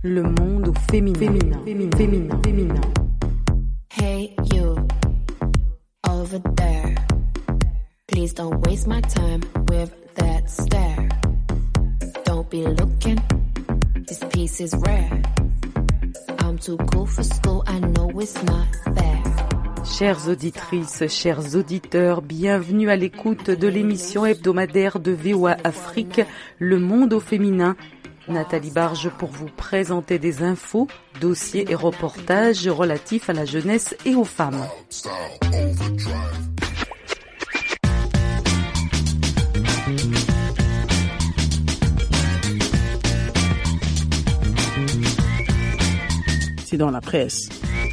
Le monde au féminin. Hey you, over there. Please don't waste my time with that stare. Don't be looking, this piece is rare. I'm too cool for school, I know it's not fair. Chères auditrices, chers auditeurs, bienvenue à l'écoute de l'émission hebdomadaire de VOA Afrique, Le monde au féminin. Nathalie Barge pour vous présenter des infos, dossiers et reportages relatifs à la jeunesse et aux femmes. C'est dans la presse.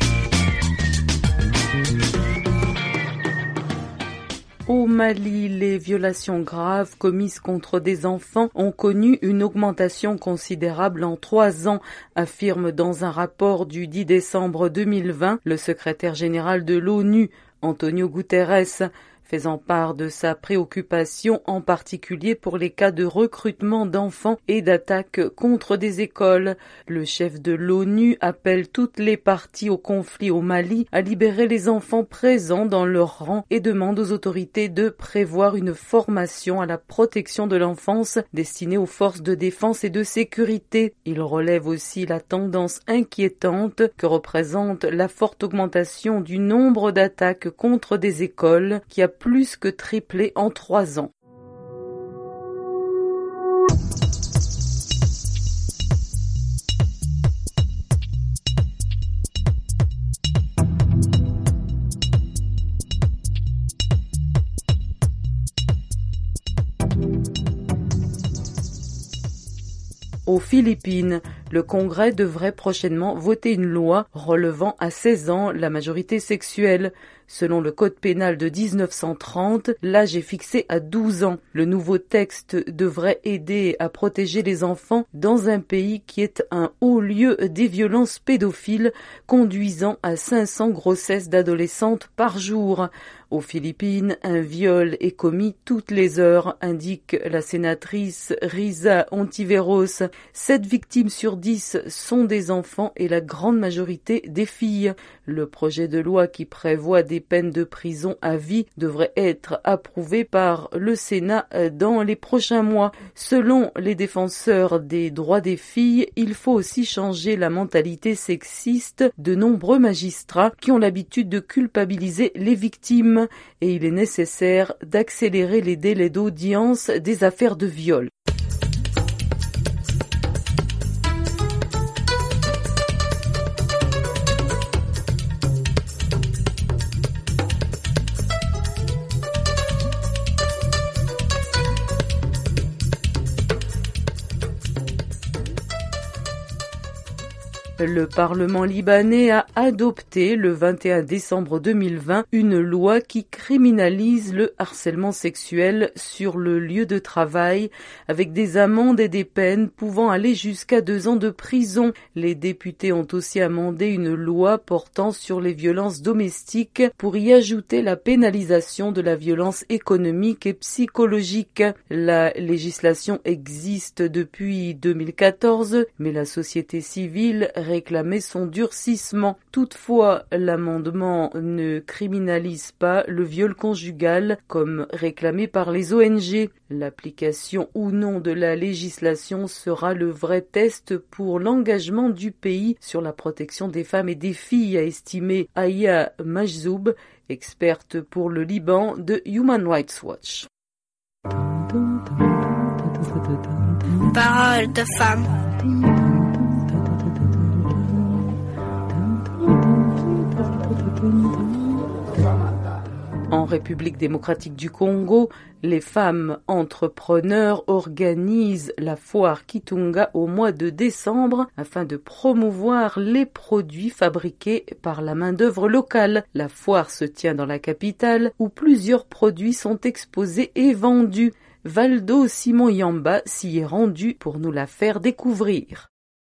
Au Mali, les violations graves commises contre des enfants ont connu une augmentation considérable en 3 ans, affirme dans un rapport du 10 décembre 2020 le secrétaire général de l'ONU, Antonio Guterres, faisant part de sa préoccupation en particulier pour les cas de recrutement d'enfants et d'attaques contre des écoles. Le chef de l'ONU appelle toutes les parties au conflit au Mali à libérer les enfants présents dans leur rang et demande aux autorités de prévoir une formation à la protection de l'enfance destinée aux forces de défense et de sécurité. Il relève aussi la tendance inquiétante que représente la forte augmentation du nombre d'attaques contre des écoles qui a plus que triplé en 3 ans. Aux Philippines, le Congrès devrait prochainement voter une loi relevant à 16 ans la majorité sexuelle. Selon le Code pénal de 1930, l'âge est fixé à 12 ans. Le nouveau texte devrait aider à protéger les enfants dans un pays qui est un haut lieu des violences pédophiles, conduisant à 500 grossesses d'adolescentes par jour. Aux Philippines, un viol est commis toutes les heures, indique la sénatrice Risa Ontiveros. 7 victimes sur 10 sont des enfants et la grande majorité des filles. Le projet de loi qui prévoit des peines de prison à vie devrait être approuvé par le Sénat dans les prochains mois. Selon les défenseurs des droits des filles, il faut aussi changer la mentalité sexiste de nombreux magistrats qui ont l'habitude de culpabiliser les victimes. Et il est nécessaire d'accélérer les délais d'audience des affaires de viol. Le Parlement libanais a adopté le 21 décembre 2020 une loi qui criminalise le harcèlement sexuel sur le lieu de travail avec des amendes et des peines pouvant aller jusqu'à 2 ans de prison. Les députés ont aussi amendé une loi portant sur les violences domestiques pour y ajouter la pénalisation de la violence économique et psychologique. La législation existe depuis 2014, mais la société civile réclamait son durcissement. Toutefois, l'amendement ne criminalise pas le viol conjugal comme réclamé par les ONG. L'application ou non de la législation sera le vrai test pour l'engagement du pays sur la protection des femmes et des filles, a estimé Aya Majzoub, experte pour le Liban de Human Rights Watch. Parole de femme. En République démocratique du Congo, les femmes entrepreneurs organisent la foire Kitunga au mois de décembre afin de promouvoir les produits fabriqués par la main-d'œuvre locale. La foire se tient dans la capitale où plusieurs produits sont exposés et vendus. Valdo Simon Yamba s'y est rendu pour nous la faire découvrir.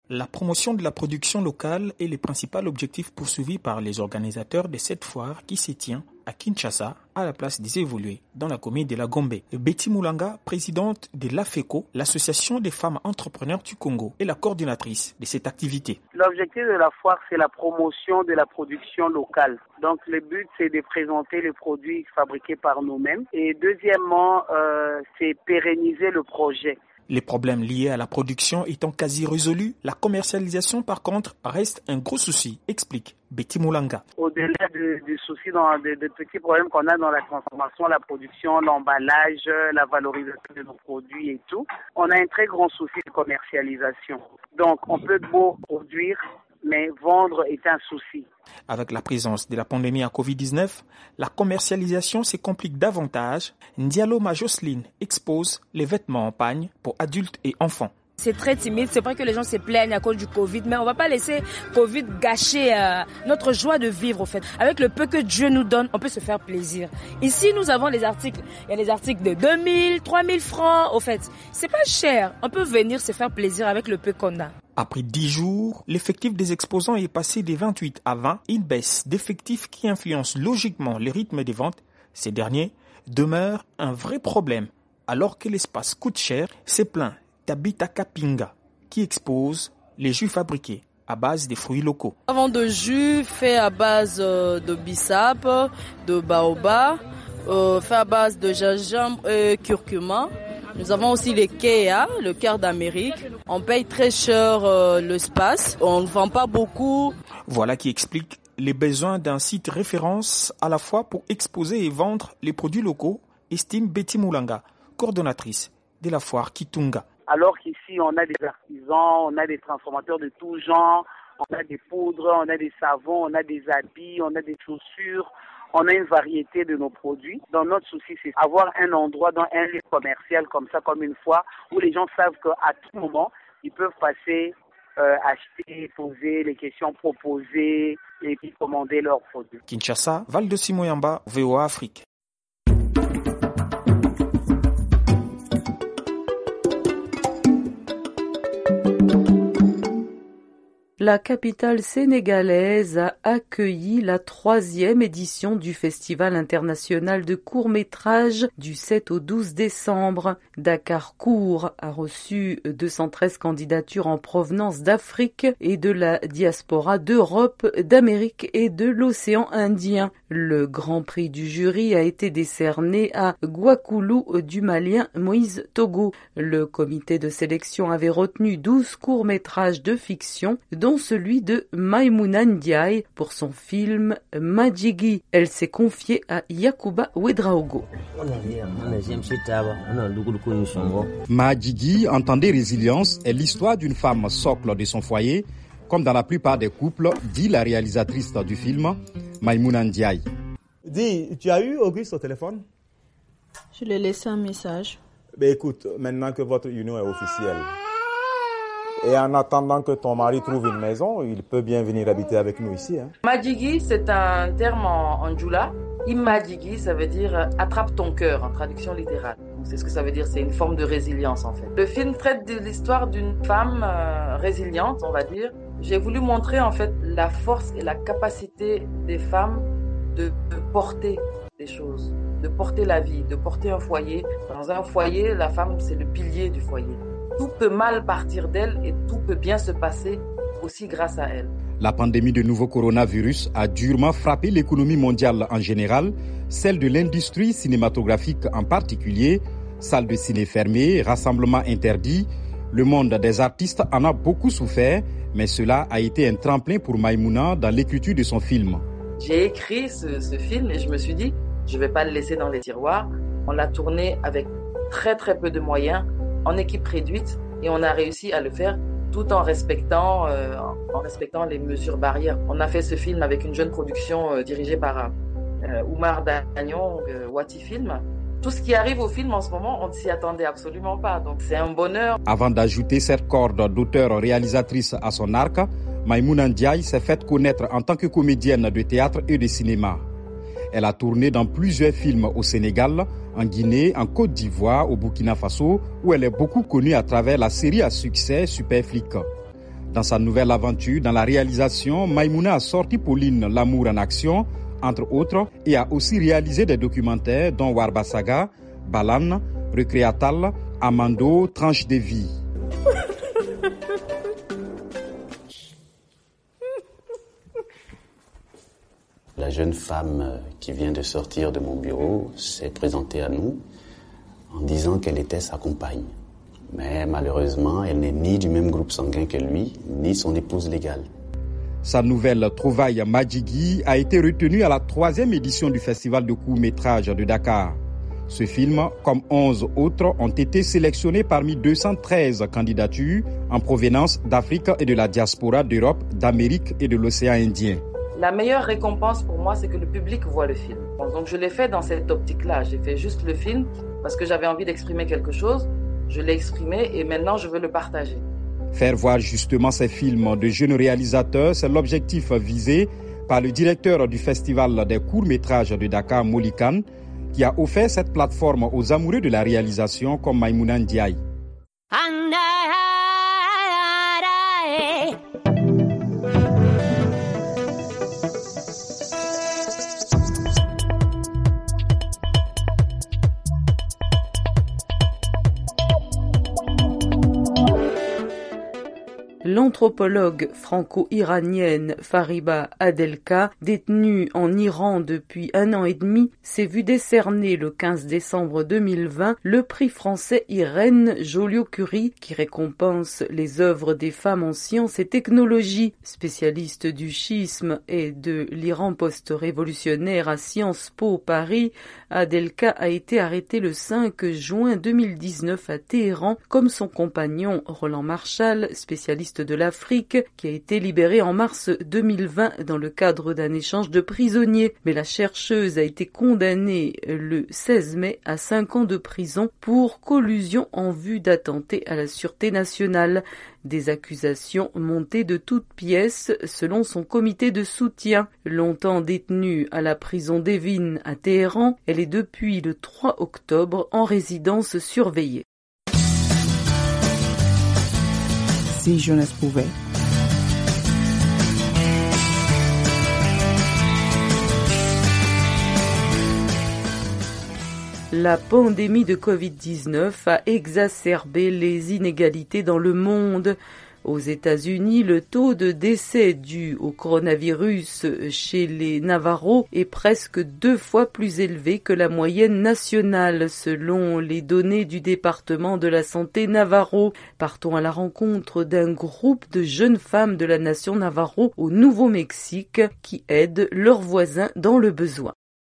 La promotion de la production locale est le principal objectif poursuivi par les organisateurs de cette foire qui se tient à Kinshasa, à la place des évolués, dans la commune de la Gombe. Betty Moulanga, présidente de l'AFECO, l'association des femmes entrepreneurs du Congo, est la coordinatrice de cette activité. L'objectif de la foire, c'est la promotion de la production locale. Donc le but, c'est de présenter les produits fabriqués par nous-mêmes. Et deuxièmement, c'est pérenniser le projet. Les problèmes liés à la production étant quasi résolus, la commercialisation par contre reste un gros souci, explique Betty Moulanga. Au-delà du souci, des petits problèmes qu'on a dans la transformation, la production, l'emballage, la valorisation de nos produits et tout, on a un très grand souci de commercialisation. Donc on peut beau produire, mais vendre est un souci. Avec la présence de la pandémie à Covid-19, la commercialisation se complique davantage. Ndialoma Jocelyne expose les vêtements en pagne pour adultes et enfants. C'est très timide, c'est vrai que les gens se plaignent à cause du Covid, mais on ne va pas laisser Covid gâcher notre joie de vivre, au fait. Avec le peu que Dieu nous donne, on peut se faire plaisir. Ici, nous avons les articles. Il y a des articles de 2000, 3000 francs, au fait. C'est pas cher. On peut venir se faire plaisir avec le peu qu'on a. Après 10 jours, l'effectif des exposants est passé de 28 à 20, une baisse d'effectifs qui influence logiquement le rythme des ventes. Ces derniers demeurent un vrai problème. Alors que l'espace coûte cher, c'est plein. Tabita Kapinga, qui expose les jus fabriqués à base des fruits locaux. Avant de jus fait à base de bissap, de baobab, fait à base de gingembre et curcuma. Nous avons aussi les Kea, le cœur d'Amérique. On paye très cher l'espace, on ne vend pas beaucoup. Voilà qui explique les besoins d'un site référence à la fois pour exposer et vendre les produits locaux, estime Betty Moulanga, coordonnatrice de la foire Kitunga. Alors qu'ici, on a des artisans, on a des transformateurs de tout genre, on a des poudres, on a des savons, on a des habits, on a des chaussures, on a une variété de nos produits. Donc notre souci, c'est avoir un endroit dans un lieu commercial comme ça, comme une foire, où les gens savent qu'à tout moment, ils peuvent passer, acheter, poser les questions, proposer et puis commander leurs produits. Kinshasa, Val de Simoyamba, VOA Afrique. La capitale sénégalaise a accueilli la 3e édition du Festival international de court-métrage du 7 au 12 décembre. Dakar Court a reçu 213 candidatures en provenance d'Afrique et de la diaspora d'Europe, d'Amérique et de l'océan Indien. Le grand prix du jury a été décerné à Gouakoulou du Malien Moïse Togo. Le comité de sélection avait retenu 12 courts-métrages de fiction, dont celui de Maïmouna Ndiaye pour son film Madjigui. Elle s'est confiée à Yacouba Ouedraogo. Madjigui, entendez résilience, est l'histoire d'une femme socle de son foyer, comme dans la plupart des couples, dit la réalisatrice du film, Maïmouna Ndiaye. Dis, tu as eu Auguste au téléphone? Je lui ai laissé un message. Ben écoute, maintenant que votre union est officielle, et en attendant que ton mari trouve une maison, il peut bien venir habiter avec nous ici. Hein. Madjigui, c'est un terme en djoula. Imadjigui, ça veut dire attrape ton cœur en traduction littérale. Donc, c'est ce que ça veut dire, c'est une forme de résilience en fait. Le film traite de l'histoire d'une femme résiliente, on va dire. J'ai voulu montrer en fait la force et la capacité des femmes de porter des choses, de porter la vie, de porter un foyer. Dans un foyer, la femme, c'est le pilier du foyer. Tout peut mal partir d'elle et tout peut bien se passer aussi grâce à elle. La pandémie de nouveau coronavirus a durement frappé l'économie mondiale en général, celle de l'industrie cinématographique en particulier, salles de ciné fermées, rassemblements interdits. Le monde des artistes en a beaucoup souffert, mais cela a été un tremplin pour Maïmouna dans l'écriture de son film. J'ai écrit ce film et je me suis dit, je ne vais pas le laisser dans les tiroirs. On l'a tourné avec très très peu de moyens, en équipe réduite, et on a réussi à le faire tout en respectant les mesures barrières. On a fait ce film avec une jeune production dirigée par Oumar Dagnon, Wati Film. Tout ce qui arrive au film en ce moment, on ne s'y attendait absolument pas, donc c'est un bonheur. Avant d'ajouter cette corde d'auteur-réalisatrice à son arc, Maïmouna Ndiaye s'est faite connaître en tant que comédienne de théâtre et de cinéma. Elle a tourné dans plusieurs films au Sénégal, en Guinée, en Côte d'Ivoire, au Burkina Faso, où elle est beaucoup connue à travers la série à succès Super Flic. Dans sa nouvelle aventure, dans la réalisation, Maïmouna a sorti Pauline, l'amour en action, entre autres, et a aussi réalisé des documentaires dont Warba Saga, Balan, Recréatal, Amando, Tranche de vie. La jeune femme qui vient de sortir de mon bureau s'est présentée à nous en disant qu'elle était sa compagne. Mais malheureusement, elle n'est ni du même groupe sanguin que lui, ni son épouse légale. Sa nouvelle trouvaille Madjigui a été retenue à la 3e édition du Festival de court-métrage de Dakar. Ce film, comme 11 autres, ont été sélectionnés parmi 213 candidatures en provenance d'Afrique et de la diaspora d'Europe, d'Amérique et de l'océan Indien. La meilleure récompense pour moi, c'est que le public voit le film. Donc je l'ai fait dans cette optique-là. J'ai fait juste le film parce que j'avais envie d'exprimer quelque chose. Je l'ai exprimé et maintenant je veux le partager. Faire voir justement ces films de jeunes réalisateurs, c'est l'objectif visé par le directeur du Festival des courts-métrages de Dakar, Molikan, qui a offert cette plateforme aux amoureux de la réalisation comme Maïmouna Ndiaye. L'anthropologue franco-iranienne Fariba Adelka, détenue en Iran depuis 1 an et demi, s'est vue décerner le 15 décembre 2020 le prix français Irène Joliot-Curie qui récompense les œuvres des femmes en sciences et technologies. Spécialiste du schisme et de l'Iran post-révolutionnaire à Sciences Po Paris, Adelka a été arrêtée le 5 juin 2019 à Téhéran comme son compagnon Roland Marchal, spécialiste de l'Afrique, qui a été libéré en mars 2020 dans le cadre d'un échange de prisonniers. Mais la chercheuse a été condamnée le 16 mai à 5 ans de prison pour collusion en vue d'attenter à la sûreté nationale. Des accusations montées de toutes pièces selon son comité de soutien. Longtemps détenue à la prison d'Evin à Téhéran, elle est depuis le 3 octobre en résidence surveillée. Si jeunesse pouvait. La pandémie de Covid-19 a exacerbé les inégalités dans le monde. Aux États-Unis, le taux de décès dû au coronavirus chez les Navarros est presque 2 fois plus élevé que la moyenne nationale, selon les données du département de la santé Navarro. Partons à la rencontre d'un groupe de jeunes femmes de la nation Navarro au Nouveau-Mexique qui aident leurs voisins dans le besoin.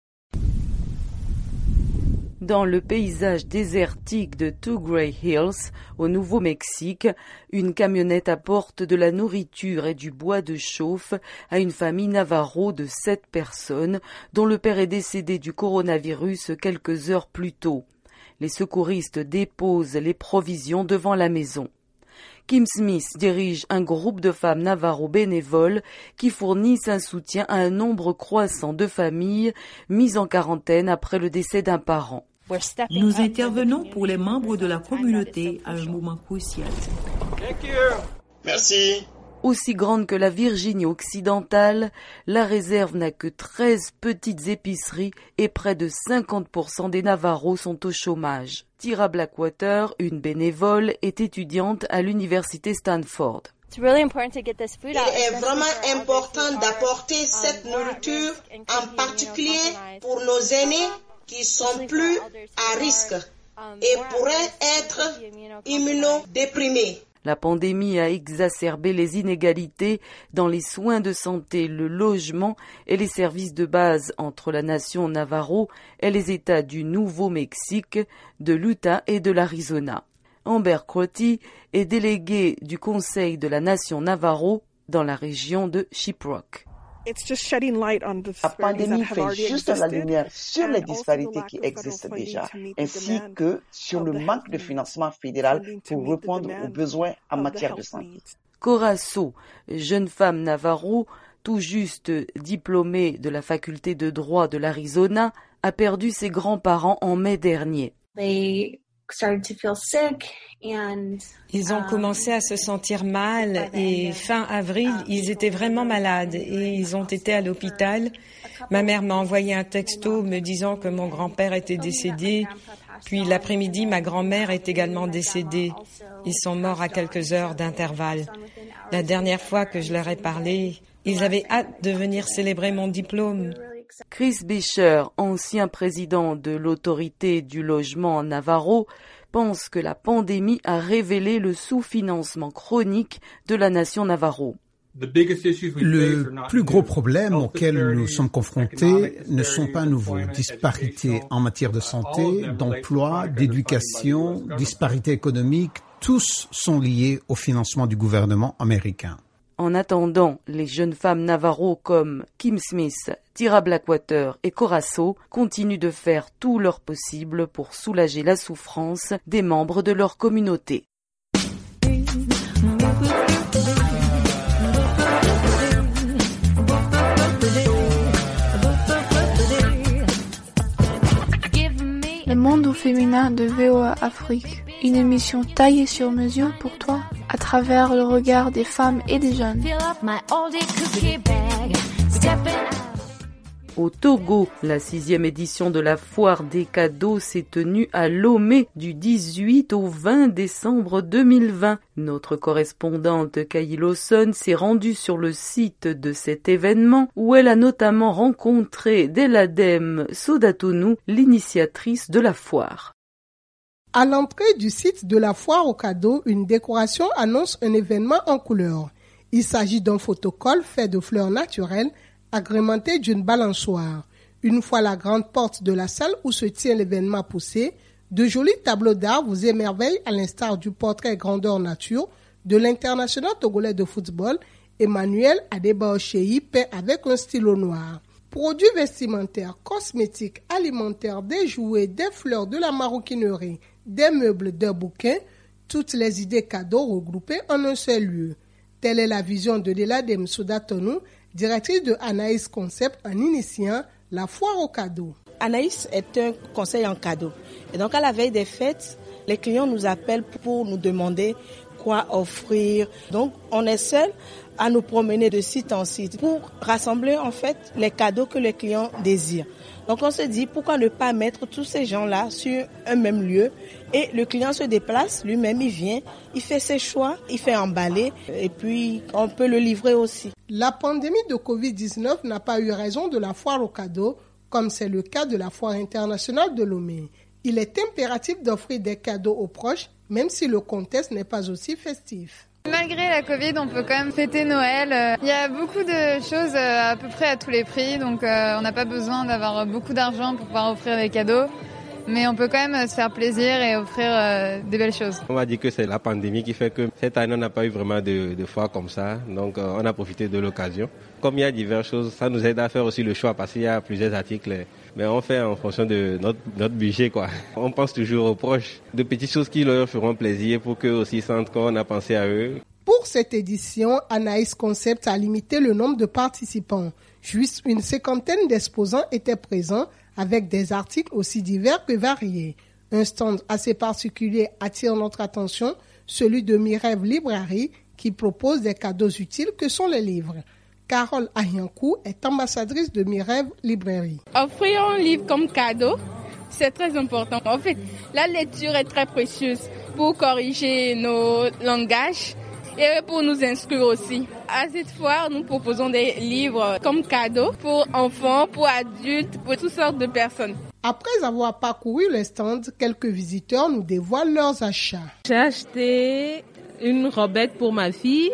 Dans le paysage désertique de Two Gray Hills, au Nouveau-Mexique, une camionnette apporte de la nourriture et du bois de chauffe à une famille navarro de 7 personnes, dont le père est décédé du coronavirus quelques heures plus tôt. Les secouristes déposent les provisions devant la maison. Kim Smith dirige un groupe de femmes navarro bénévoles qui fournissent un soutien à un nombre croissant de familles mises en quarantaine après le décès d'un parent. Nous intervenons pour les membres de la communauté à un moment crucial. Merci. Aussi grande que la Virginie occidentale, la réserve n'a que 13 petites épiceries et près de 50% des Navarros sont au chômage. Tira Blackwater, une bénévole, est étudiante à l'université Stanford. Il est vraiment important d'apporter cette nourriture, en particulier pour nos aînés qui sont plus à risque et pourraient être immunodéprimés. La pandémie a exacerbé les inégalités dans les soins de santé, le logement et les services de base entre la nation Navarro et les États du Nouveau-Mexique, de l'Utah et de l'Arizona. Amber Crotty est déléguée du Conseil de la nation Navarro dans la région de Shiprock. La pandémie fait juste la lumière sur les disparités qui existent déjà, ainsi que sur le manque de financement fédéral pour répondre aux besoins en matière de santé. Corasso, jeune femme navarro, tout juste diplômée de la faculté de droit de l'Arizona, a perdu ses grands-parents en mai dernier. Ils ont commencé à se sentir mal et fin avril, ils étaient vraiment malades et ils ont été à l'hôpital. Ma mère m'a envoyé un texto me disant que mon grand-père était décédé. Puis l'après-midi, ma grand-mère est également décédée. Ils sont morts à quelques heures d'intervalle. La dernière fois que je leur ai parlé, ils avaient hâte de venir célébrer mon diplôme. Chris Becher, ancien président de l'autorité du logement Navarro, pense que la pandémie a révélé le sous-financement chronique de la nation Navarro. Le plus gros problème auquel nous sommes confrontés ne sont pas nouveaux. Disparités en matière de santé, d'emploi, d'éducation, disparités économiques, tous sont liés au financement du gouvernement américain. En attendant, les jeunes femmes Navarro comme Kim Smith, Tira Blackwater et Corazo continuent de faire tout leur possible pour soulager la souffrance des membres de leur communauté. Le monde au féminin de VOA Afrique, une émission taillée sur mesure pour toi, à travers le regard des femmes et des jeunes. Au Togo, la 6e édition de la foire des cadeaux s'est tenue à Lomé du 18 au 20 décembre 2020. Notre correspondante Kayi Lawson s'est rendue sur le site de cet événement où elle a notamment rencontré Deladem Sodatounou, l'initiatrice de la foire. À l'entrée du site de la foire aux cadeaux, une décoration annonce un événement en couleurs. Il s'agit d'un photocall fait de fleurs naturelles agrémenté d'une balançoire. Une fois la grande porte de la salle où se tient l'événement poussé, de jolis tableaux d'art vous émerveillent à l'instar du portrait grandeur nature de l'international togolais de football Emmanuel Adebaocheyi peint avec un stylo noir. Produits vestimentaires, cosmétiques, alimentaires, des jouets, des fleurs, de la maroquinerie, des meubles, des bouquins, toutes les idées cadeaux regroupées en un seul lieu. Telle est la vision de Deladem Sodatounou, directrice de Anaïs Concept, en initiant la foire aux cadeaux. Anaïs est un conseil en cadeaux. Et donc à la veille des fêtes, les clients nous appellent pour nous demander quoi offrir. Donc on est seul à nous promener de site en site pour rassembler en fait les cadeaux que les clients désirent. Donc on se dit pourquoi ne pas mettre tous ces gens-là sur un même lieu et le client se déplace, lui-même il vient, il fait ses choix, il fait emballer et puis on peut le livrer aussi. La pandémie de Covid-19 n'a pas eu raison de la foire aux cadeaux comme c'est le cas de la foire internationale de Lomé. Il est impératif d'offrir des cadeaux aux proches même si le contexte n'est pas aussi festif. Malgré la Covid, on peut quand même fêter Noël. Il y a beaucoup de choses à peu près à tous les prix, donc on n'a pas besoin d'avoir beaucoup d'argent pour pouvoir offrir des cadeaux. Mais on peut quand même se faire plaisir et offrir des belles choses. On va dire que c'est la pandémie qui fait que cette année on n'a pas eu vraiment de foire comme ça, donc on a profité de l'occasion. Comme il y a diverses choses, ça nous aide à faire aussi le choix parce qu'il y a plusieurs articles. Mais on fait en fonction de notre budget, quoi. On pense toujours aux proches, de petites choses qui leur feront plaisir pour qu'eux aussi sentent qu'on a pensé à eux. Pour cette édition, Anaïs Concept a limité le nombre de participants. Juste une cinquantaine d'exposants étaient présents avec des articles aussi divers que variés. Un stand assez particulier attire notre attention, celui de Mirève Librairie, qui propose des cadeaux utiles que sont les livres. Carole Ahiankou est ambassadrice de Mirève Librairie. Offrir un livre comme cadeau, c'est très important. En fait, la lecture est très précieuse pour corriger nos langages et pour nous instruire aussi. À cette foire, nous proposons des livres comme cadeaux pour enfants, pour adultes, pour toutes sortes de personnes. Après avoir parcouru les stands, quelques visiteurs nous dévoilent leurs achats. J'ai acheté une robette pour ma fille,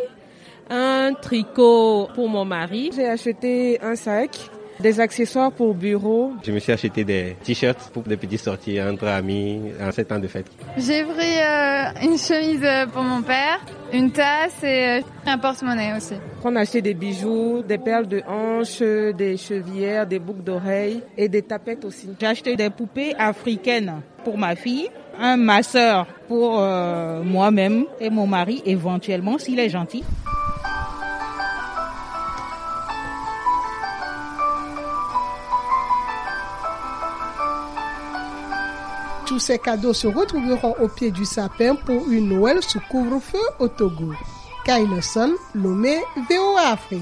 un tricot pour mon mari. J'ai acheté un sac, des accessoires pour bureau. Je me suis acheté des t-shirts pour des petites sorties entre amis en ces temps de fête. J'ai pris une chemise pour mon père, une tasse et un porte-monnaie aussi. On a acheté des bijoux, des perles de hanches, des chevillères, des boucles d'oreilles et des tapettes aussi. J'ai acheté des poupées africaines pour ma fille, un masseur pour moi-même et mon mari éventuellement s'il est gentil. Tous ces cadeaux se retrouveront au pied du sapin pour une Noël sous couvre-feu au Togo. Kyle Son, Lomé, VOA Afrique.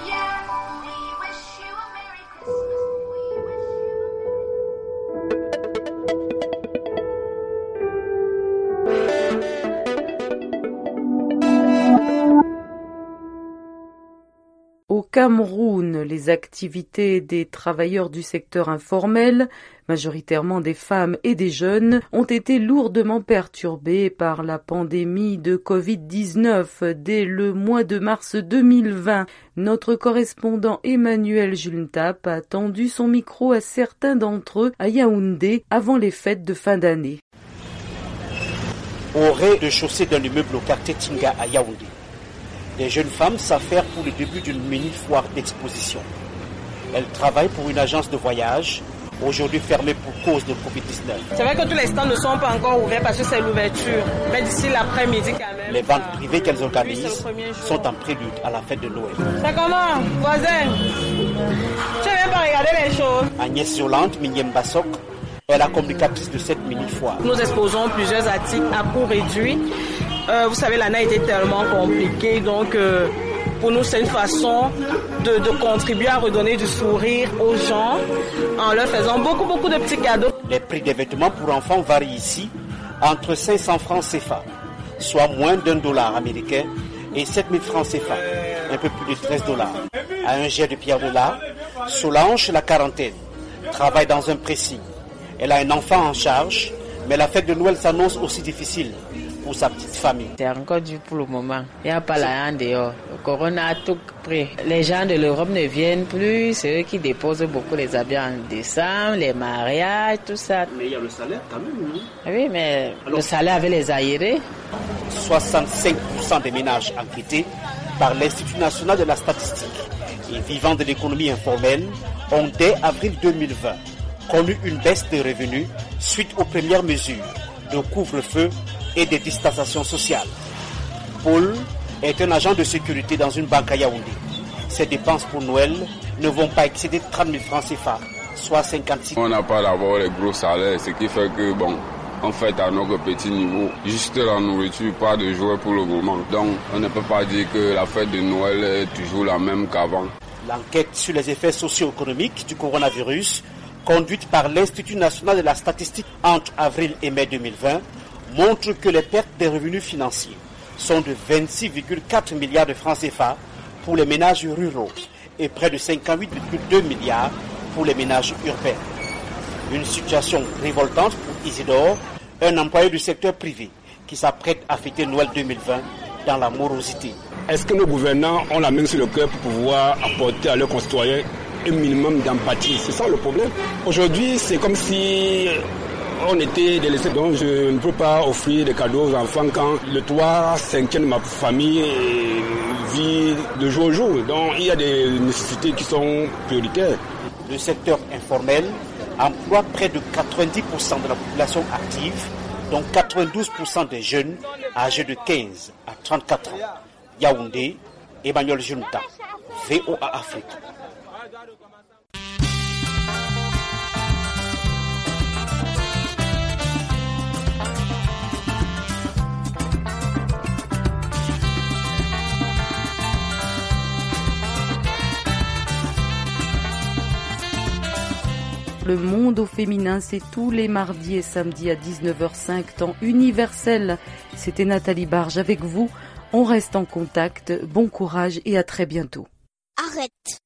Au Cameroun, les activités des travailleurs du secteur informel, majoritairement des femmes et des jeunes, ont été lourdement perturbées par la pandémie de Covid-19 dès le mois de mars 2020. Notre correspondant Emmanuel Juntap a tendu son micro à certains d'entre eux à Yaoundé avant les fêtes de fin d'année. Au rez-de-chaussée d'un immeuble au quartier Tinga à Yaoundé, les jeunes femmes s'affairent pour le début d'une mini-foire d'exposition. Elles travaillent pour une agence de voyage, aujourd'hui fermée pour cause de Covid-19. C'est vrai que tous les stands ne sont pas encore ouverts parce que c'est l'ouverture. Mais d'ici l'après-midi quand même. Les ventes privées qu'elles organisent sont en prélude à la fête de Noël. C'est comment, voisin? Tu n'as même pas regardé les choses. Agnès Yolande Minyembasok est la communicatrice de cette mini-foire. Nous exposons plusieurs articles à coût réduit. Vous savez, l'année a été tellement compliquée, donc pour nous, c'est une façon de contribuer à redonner du sourire aux gens en leur faisant beaucoup de petits cadeaux. Les prix des vêtements pour enfants varient ici entre 500 francs CFA, soit moins $1 américain, et 7000 francs CFA, un peu plus de $13. À un jet de pierre de lard, Solange, la quarantaine, travaille dans un pressing. Elle a un enfant en charge, mais la fête de Noël s'annonce aussi difficile pour sa petite famille. C'est encore dur pour le moment. Il n'y a pas la en dehors. Le corona a tout pris. Les gens de l'Europe ne viennent plus. C'est eux qui déposent beaucoup les habits en décembre, les mariages, tout ça. Mais il y a le salaire quand même, non? Oui, mais alors, le salaire avait les aérés. 65% des ménages enquêtés par l'Institut national de la statistique et vivant de l'économie informelle ont dès avril 2020 connu une baisse de revenus suite aux premières mesures de couvre-feu et de distanciation sociale. Paul est un agent de sécurité dans une banque à Yaoundé. Ses dépenses pour Noël ne vont pas excéder 30 000 francs CFA, soit 56. On n'a pas d'abord les gros salaires, ce qui fait que, on fait à notre petit niveau. Juste la nourriture, pas de jouets pour le moment. Donc, on ne peut pas dire que la fête de Noël est toujours la même qu'avant. L'enquête sur les effets socio-économiques du coronavirus, conduite par l'Institut national de la statistique entre avril et mai 2020, montre que les pertes des revenus financiers sont de 26,4 milliards de francs CFA pour les ménages ruraux et près de 58,2 milliards pour les ménages urbains. Une situation révoltante pour Isidore, un employé du secteur privé qui s'apprête à fêter Noël 2020 dans la morosité. Est-ce que nos gouvernants ont la main sur le cœur pour pouvoir apporter à leurs concitoyens un minimum d'empathie? C'est ça le problème. Aujourd'hui, c'est comme si on était délaissés, donc je ne peux pas offrir des cadeaux aux enfants quand le 3/5 de ma famille vit de jour au jour. Donc il y a des nécessités qui sont prioritaires. Le secteur informel emploie près de 90% de la population active, dont 92% des jeunes âgés de 15 à 34 ans. Yaoundé, Emmanuel Junta, VOA Afrique. Le monde au féminin, c'est tous les mardis et samedis à 19h05, temps universel. C'était Nathalie Barge avec vous. On reste en contact. Bon courage et à très bientôt. Arrête.